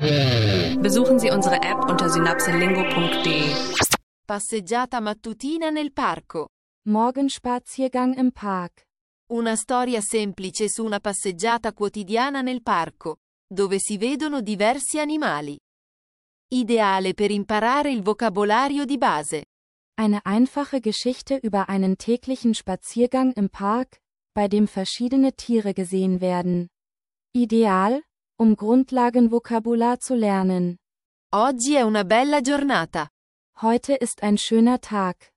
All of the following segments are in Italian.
Besuchen Sie unsere App unter synapselingo.de. Passeggiata mattutina nel parco. Morgenspaziergang im Park. Una storia semplice su una passeggiata quotidiana nel parco, dove si vedono diversi animali. Ideale per imparare il vocabolario di base. Eine einfache Geschichte über einen täglichen Spaziergang im Park, bei dem verschiedene Tiere gesehen werden. Ideal, um Grundlagenvokabular zu lernen. Oggi è una bella giornata. Heute ist ein schöner Tag.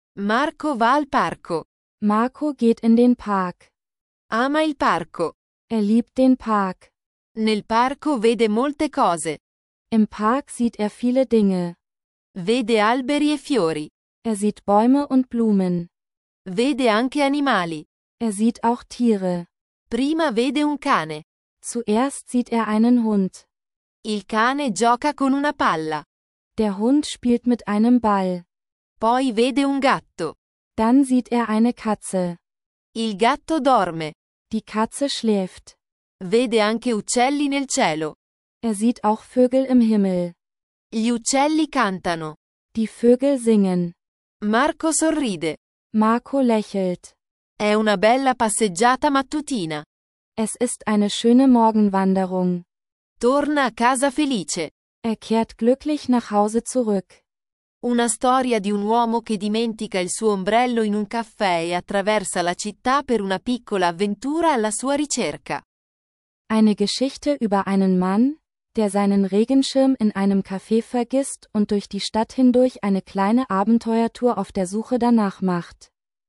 Marco va al parco. Marco geht in den Park. Ama il parco. Liebt den Park. Nel parco vede molte cose. Im Park sieht viele Dinge. Vede alberi e fiori. Sieht Bäume und Blumen. Vede anche animali. Sieht auch Tiere. Prima vede un cane. Zuerst sieht einen Hund. Il cane gioca con una palla. Der Hund spielt mit einem Ball. Poi vede un gatto. Dann sieht eine Katze. Il gatto dorme. Die Katze schläft. Vede anche uccelli nel cielo. Sieht auch Vögel im Himmel. Gli uccelli cantano. Die Vögel singen. Marco sorride. Marco lächelt. È una bella passeggiata mattutina. Es ist eine schöne Morgenwanderung. Torna a casa felice. Kehrt glücklich nach Hause zurück. Una storia di un uomo che dimentica il suo ombrello in un caffè e attraversa la città per una piccola avventura alla sua ricerca. Eine Geschichte über einen Mann, der seinen Regenschirm in einem Café vergisst und durch die Stadt hindurch eine kleine Abenteuertour auf der Suche danach macht.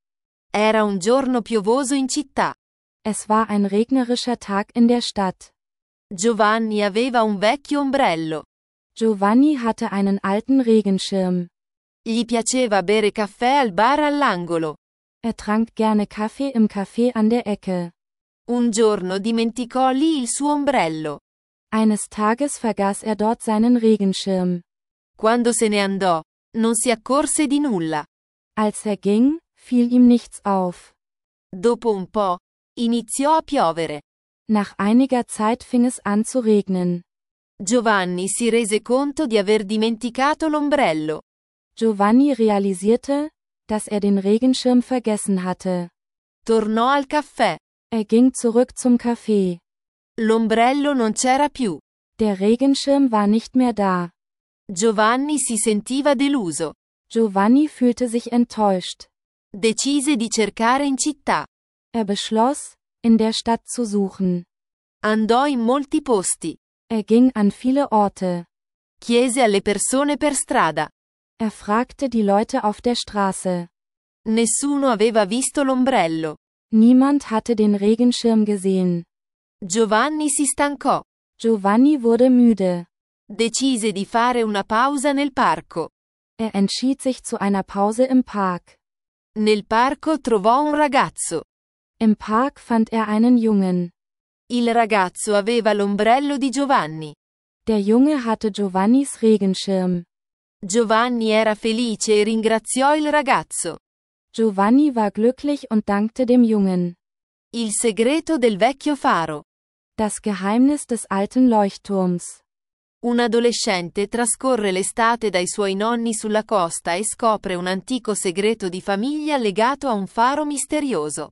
Era un giorno piovoso in città. Es war ein regnerischer Tag in der Stadt. Giovanni aveva un vecchio ombrello. Giovanni hatte einen alten Regenschirm. Gli piaceva bere caffè al bar all'angolo. Trank gerne Kaffee im Café an der Ecke. Un giorno dimenticò lì il suo ombrello. Eines Tages vergaß dort seinen Regenschirm. Quando se ne andò, non si accorse di nulla. Als ging, fiel ihm nichts auf. Dopo un po', iniziò a piovere. Nach einiger Zeit fing es an zu regnen. Giovanni si rese conto di aver dimenticato l'ombrello. Giovanni realisierte, dass den Regenschirm vergessen hatte. Tornò al caffè. Ging zurück zum Café. L'ombrello non c'era più. Der Regenschirm war nicht mehr da. Giovanni si sentiva deluso. Giovanni fühlte sich enttäuscht. Decise di cercare in città. Beschloss, in der Stadt zu suchen. Andò in molti posti. Ging an viele Orte. Chiese alle persone per strada. Fragte die Leute auf der Straße. Nessuno aveva visto l'ombrello. Niemand hatte den Regenschirm gesehen. Giovanni si stancò. Giovanni wurde müde. Decise di fare una pausa nel parco. Entschied sich zu einer Pause im Park. Nel parco trovò un ragazzo. Im Park fand einen Jungen. Il ragazzo aveva l'ombrello di Giovanni. Der Junge hatte Giovannis Regenschirm. Giovanni era felice e ringraziò il ragazzo. Giovanni war glücklich und dankte dem Jungen. Il segreto del vecchio faro. Das Geheimnis des alten Leuchtturms. Un adolescente trascorre l'estate dai suoi nonni sulla costa e scopre un antico segreto di famiglia legato a un faro misterioso.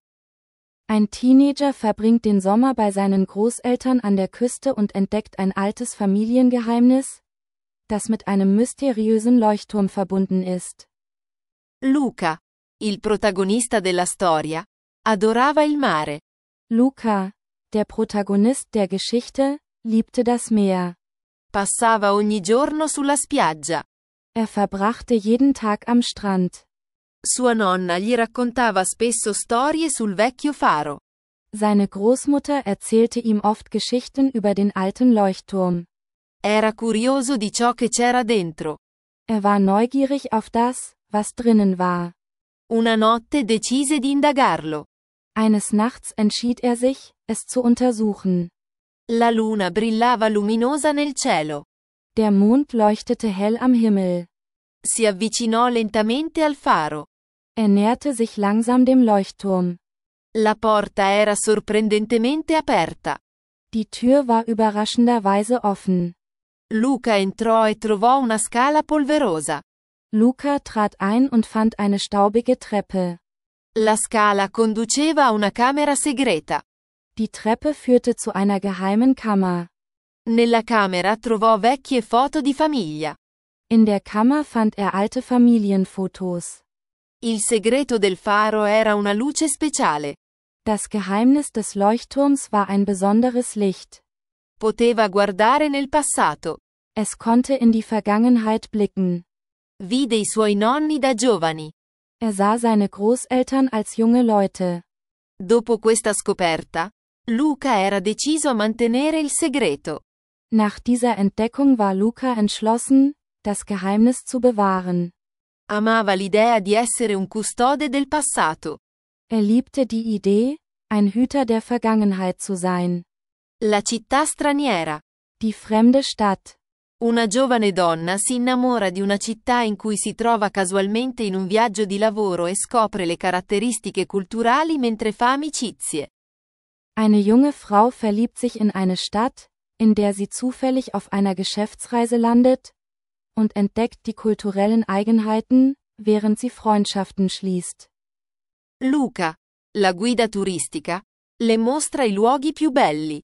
Ein Teenager verbringt den Sommer bei seinen Großeltern an der Küste und entdeckt ein altes Familiengeheimnis, das mit einem mysteriösen Leuchtturm verbunden ist. Luca, il protagonista della storia, adorava il mare. Luca, der Protagonist der Geschichte, liebte das Meer. Passava ogni giorno sulla spiaggia. Verbrachte jeden Tag am Strand. Sua nonna gli raccontava spesso storie sul vecchio faro. Seine Großmutter erzählte ihm oft Geschichten über den alten Leuchtturm. Era curioso di ciò che c'era dentro. War neugierig auf das, was drinnen war. Una notte decise di indagarlo. Eines Nachts entschied sich, es zu untersuchen. La luna brillava luminosa nel cielo. Der Mond leuchtete hell am Himmel. Si avvicinò lentamente al faro. Näherte sich langsam dem Leuchtturm. La porta era sorprendentemente aperta. Die Tür war überraschenderweise offen. Luca entrò e trovò una scala polverosa. Luca trat ein und fand eine staubige Treppe. La scala conduceva a una camera segreta. Die Treppe führte zu einer geheimen Kammer. Nella camera trovò vecchie foto di famiglia. In der Kammer fand er alte Familienfotos. Il segreto del faro era una luce speciale. Das Geheimnis des Leuchtturms war ein besonderes Licht. Poteva guardare nel passato. Es konnte in die Vergangenheit blicken. Vide i suoi nonni da giovani. Er sah seine Großeltern als junge Leute. Dopo questa scoperta, Luca era deciso a mantenere il segreto. Nach dieser Entdeckung war Luca entschlossen, das Geheimnis zu bewahren. Amava l'idea di essere un custode del passato. Er liebte die Idee, ein Hüter der Vergangenheit zu sein. La città straniera. Die fremde Stadt. Una giovane donna si innamora di una città in cui si trova casualmente in un viaggio di lavoro e scopre le caratteristiche culturali mentre fa amicizie. Eine junge Frau verliebt sich in eine Stadt, in der sie zufällig auf einer Geschäftsreise landet, und entdeckt die kulturellen Eigenheiten, während sie Freundschaften schließt. Luca, la guida turistica, le mostra i luoghi più belli.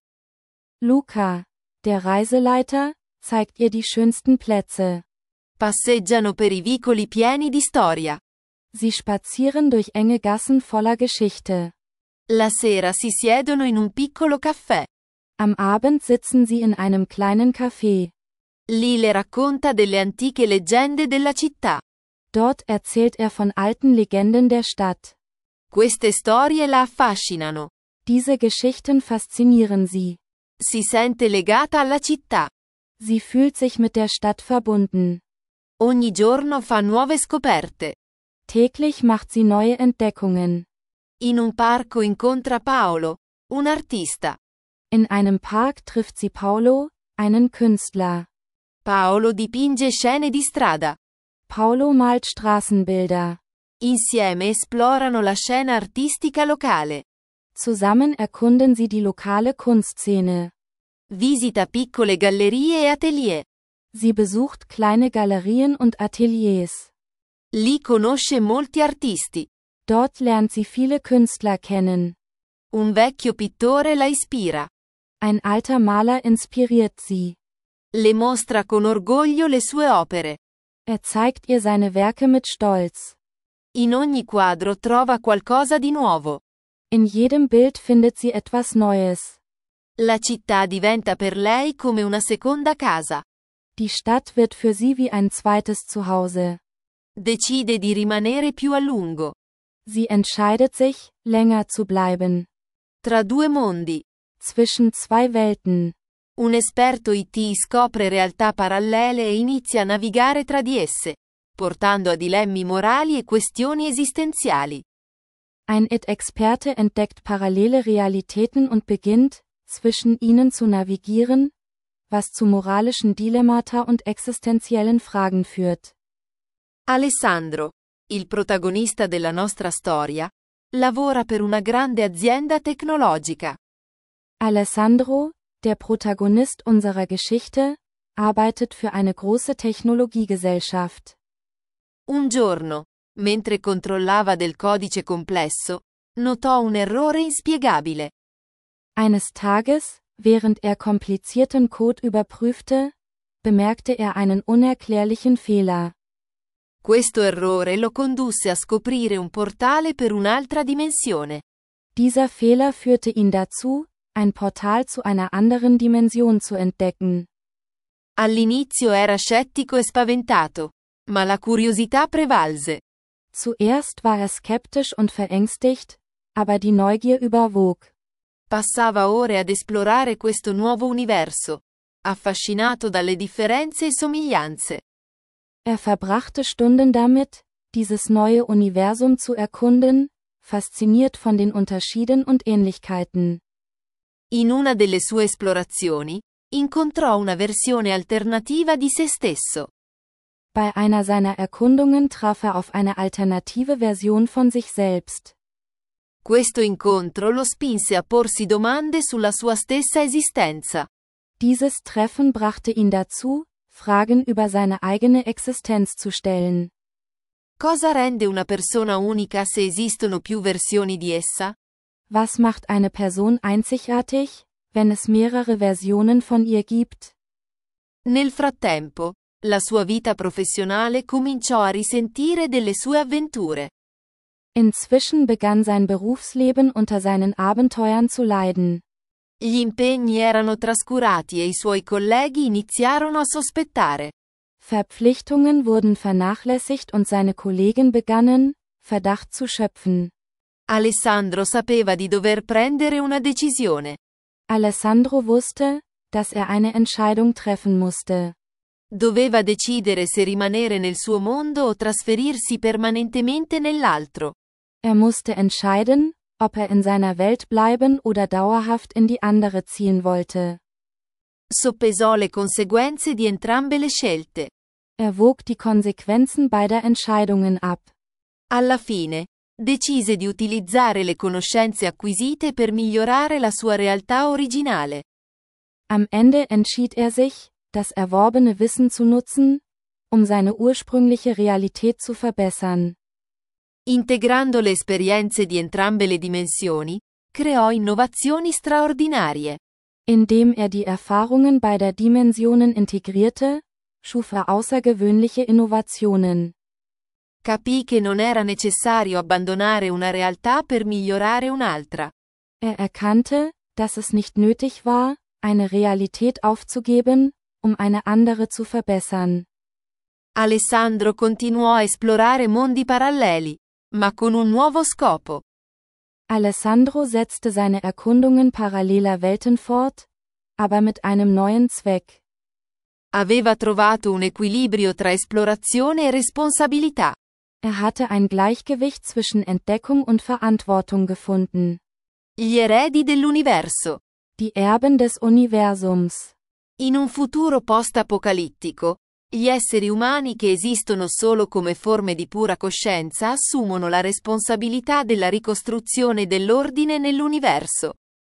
Luca, der Reiseleiter, zeigt ihr die schönsten Plätze. Passeggiano per i vicoli pieni di storia. Sie spazieren durch enge Gassen voller Geschichte. La sera si siedono in un piccolo caffè. Am Abend sitzen sie in einem kleinen Café. Lì le racconta delle antiche leggende della città. Dort erzählt er von alten Legenden der Stadt. Queste storie la affascinano. Diese Geschichten faszinieren sie. Si sente legata alla città. Sie fühlt sich mit der Stadt verbunden. Ogni giorno fa nuove scoperte. Täglich macht sie neue Entdeckungen. In un parco incontra Paolo, un artista. In einem Park trifft sie Paolo, einen Künstler. Paolo dipinge scene di strada. Paolo malt Straßenbilder. Insieme esplorano la scena artistica locale. Zusammen erkunden sie die lokale Kunstszene. Visita piccole gallerie e atelier. Sie besucht kleine Galerien und Ateliers. Lì conosce molti artisti. Dort lernt sie viele Künstler kennen. Un vecchio pittore la ispira. Ein alter Maler inspiriert sie. Le mostra con orgoglio le sue opere. Er zeigt ihr seine Werke mit Stolz. In ogni quadro trova qualcosa di nuovo. In jedem Bild findet sie etwas Neues. La città diventa per lei come una seconda casa. Die Stadt wird für sie wie ein zweites Zuhause. Decide di rimanere più a lungo. Sie entscheidet sich, länger zu bleiben. Tra due mondi. Zwischen zwei Welten. Un esperto IT scopre realtà parallele e inizia a navigare tra di esse, portando a dilemmi morali e questioni esistenziali. Ein IT-Experte entdeckt parallele Realitäten und beginnt, zwischen ihnen zu navigieren, was zu moralischen Dilemmata und existenziellen Fragen führt. Alessandro, il protagonista della nostra storia, lavora per una grande azienda tecnologica. Alessandro, der Protagonist unserer Geschichte, arbeitet für eine große Technologiegesellschaft. Un giorno, mentre controllava del codice complesso, notò un errore inspiegabile. Eines Tages, während er komplizierten Code überprüfte, bemerkte er einen unerklärlichen Fehler. Questo errore lo condusse a scoprire un portale per un'altra dimensione. Dieser Fehler führte ihn dazu, ein Portal zu einer anderen Dimension zu entdecken. All'inizio era scettico e spaventato, ma la curiosità prevalse. Zuerst war er skeptisch und verängstigt, aber die Neugier überwog. Passava ore ad esplorare questo nuovo universo, affascinato dalle differenze e somiglianze. Er verbrachte Stunden damit, dieses neue Universum zu erkunden, fasziniert von den Unterschieden und Ähnlichkeiten. In una delle sue esplorazioni, incontrò una versione alternativa di se stesso. Bei einer seiner Erkundungen traf er auf eine alternative Version von sich selbst. Questo incontro lo spinse a porsi domande sulla sua stessa esistenza. Dieses Treffen brachte ihn dazu, Fragen über seine eigene Existenz zu stellen. Cosa rende una persona unica se esistono più versioni di essa? Was macht eine Person einzigartig, wenn es mehrere Versionen von ihr gibt? Nel frattempo, la sua vita professionale cominciò a risentire delle sue avventure. Inzwischen begann sein Berufsleben unter seinen Abenteuern zu leiden. Gli impegni erano trascurati e i suoi colleghi iniziarono a sospettare. Verpflichtungen wurden vernachlässigt und seine Kollegen begannen, Verdacht zu schöpfen. Alessandro sapeva di dover prendere una decisione. Alessandro wusste, dass er eine Entscheidung treffen musste. Doveva decidere se rimanere nel suo mondo o trasferirsi permanentemente nell'altro. Er musste entscheiden, ob er in seiner Welt bleiben oder dauerhaft in die andere ziehen wollte. Soppesò le conseguenze di entrambe le scelte. Er wog die Konsequenzen beider Entscheidungen ab. Alla fine, decise di utilizzare le conoscenze acquisite per migliorare la sua realtà originale. Am Ende entschied er sich, das erworbene Wissen zu nutzen, um seine ursprüngliche Realität zu verbessern. Integrando le esperienze di entrambe le dimensioni, creò innovazioni straordinarie. Indem er die Erfahrungen beider Dimensionen integrierte, schuf er außergewöhnliche Innovationen. Capì che non era necessario abbandonare una realtà per migliorare un'altra. Er erkannte, dass es nicht nötig war, eine Realität aufzugeben, um eine andere zu verbessern. Alessandro continuò a esplorare mondi paralleli, ma con un nuovo scopo. Alessandro setzte seine Erkundungen paralleler Welten fort, aber mit einem neuen Zweck. Aveva trovato un equilibrio tra esplorazione e responsabilità. Er hatte ein Gleichgewicht zwischen Entdeckung und Verantwortung gefunden. Gli eredi dell'universo. Die Erben des Universums. In un futuro post-apocalittico, gli esseri umani che esistono solo come forme di pura coscienza assumono la responsabilità della ricostruzione dell'ordine nell'universo.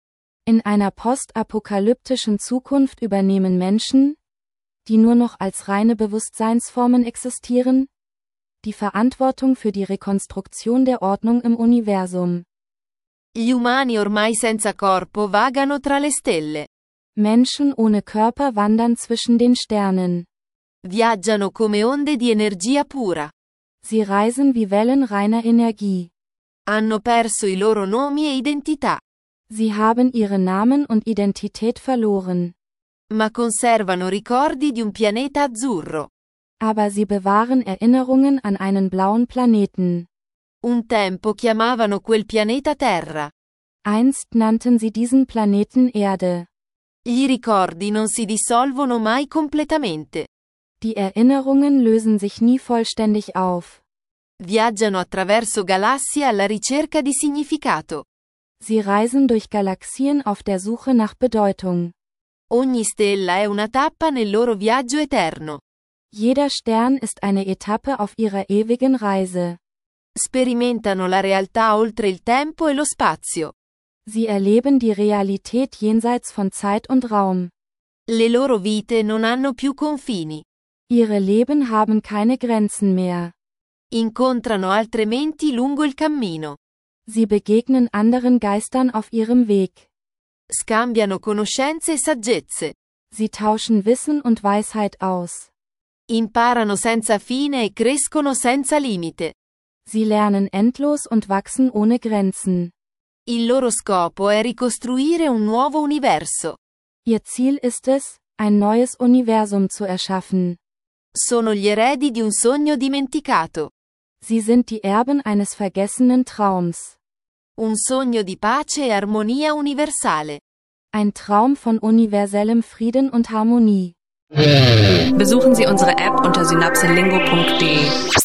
In einer postapokalyptischen Zukunft übernehmen Menschen, die nur noch als reine Bewusstseinsformen existieren, die Verantwortung für die Rekonstruktion der Ordnung im Universum. Gli umani ormai senza corpo vagano tra le stelle. Menschen ohne Körper wandern zwischen den Sternen. Viaggiano come onde di energia pura. Sie reisen wie Wellen reiner Energie. Hanno perso i loro nomi e identità. Sie haben ihre Namen und Identität verloren. Ma conservano ricordi di un pianeta azzurro. Aber sie bewahren Erinnerungen an einen blauen Planeten. Un tempo chiamavano quel pianeta Terra. Einst nannten sie diesen Planeten Erde. Gli ricordi non si dissolvono mai completamente. Die Erinnerungen lösen sich nie vollständig auf. Viaggiano attraverso galassie alla ricerca di significato. Sie reisen durch Galaxien auf der Suche nach Bedeutung. Ogni stella è una tappa nel loro viaggio eterno. Jeder Stern ist eine Etappe auf ihrer ewigen Reise. Sperimentano la realtà oltre il tempo e lo spazio. Sie erleben die Realität jenseits von Zeit und Raum. Le loro vite non hanno più confini. Ihre Leben haben keine Grenzen mehr. Incontrano altre menti lungo il cammino. Sie begegnen anderen Geistern auf ihrem Weg. Scambiano conoscenze e saggezze. Sie tauschen Wissen und Weisheit aus. Imparano senza fine e crescono senza limite. Sie lernen endlos und wachsen ohne Grenzen. Il loro scopo è ricostruire un nuovo universo. Ihr Ziel ist es, ein neues Universum zu erschaffen. Sono gli eredi di un sogno dimenticato. Sie sind die Erben eines vergessenen Traums. Un sogno di pace e armonia universale. Ein Traum von universellem Frieden und Harmonie. Besuchen Sie unsere App unter synapselingo.de.